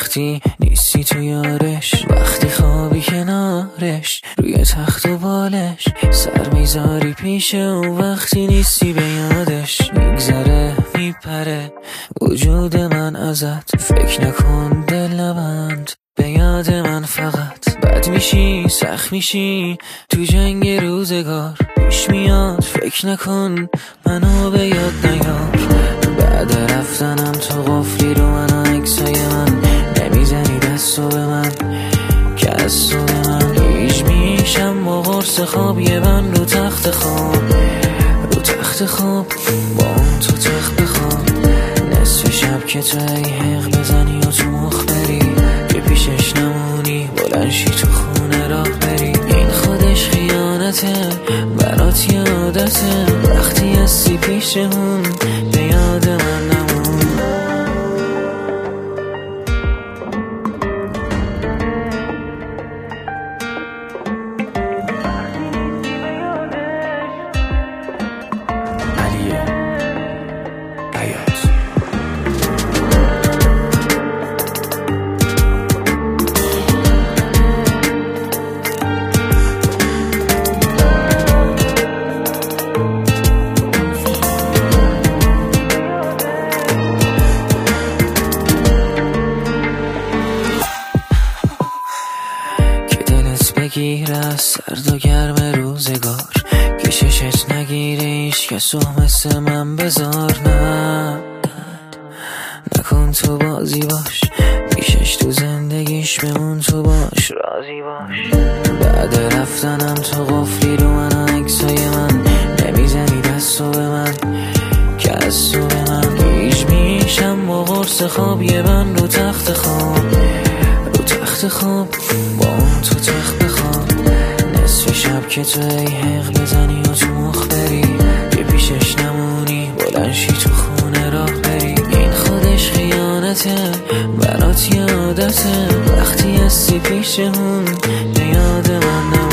وقتی نیستی تو یارش، وقتی خوابی کنارش روی تخت و بالش، سر میذاری پیشه و وقتی نیستی به یادش. میگذره میپره وجود من ازت، فکر نکن دل نبند به یاد من فقط. بد میشی سخت میشی تو جنگ روزگار، پیش میاد فکر نکن منو به یاد نیار. بعد رفتنم تو قفلی رو من عکسای من، نمیزنی دستو به من که از تو به من هیچ میشم با قرص خواب یه من رو تخت خواب، رو تخت خواب با اون تو تخت بخواب. نصف شب که تو ای حق بزنی و تو مخ بری، که پیشش نمونی بلنشی تو خونه راه بری. این خودش خیانته برات یادته، وقتی هستی پیشمون به یاد من نمون. بگیر از سرد و گرم روزگار، کششت نگیره ایش کسو مثل من بذار. نه نکن تو بازی باش، پیشش تو زندگیش بمون تو باش راضی باش. بعد رفتنم تو قفلی رو من عکسای من، نمیزنی دستو به من که از تو به من هیچ میشم با قرص خواب یه من رو تخت خواب، رو تخت خواب با اون تو تخت بخواب. نصف شب که تو ای حق بزنی و تو مخ بری، که پیشش نمونی بلنشی تو خونه راه بری. این خودش خیانته برات یادته، وقتی هستی پیشمون به یاد من نمون.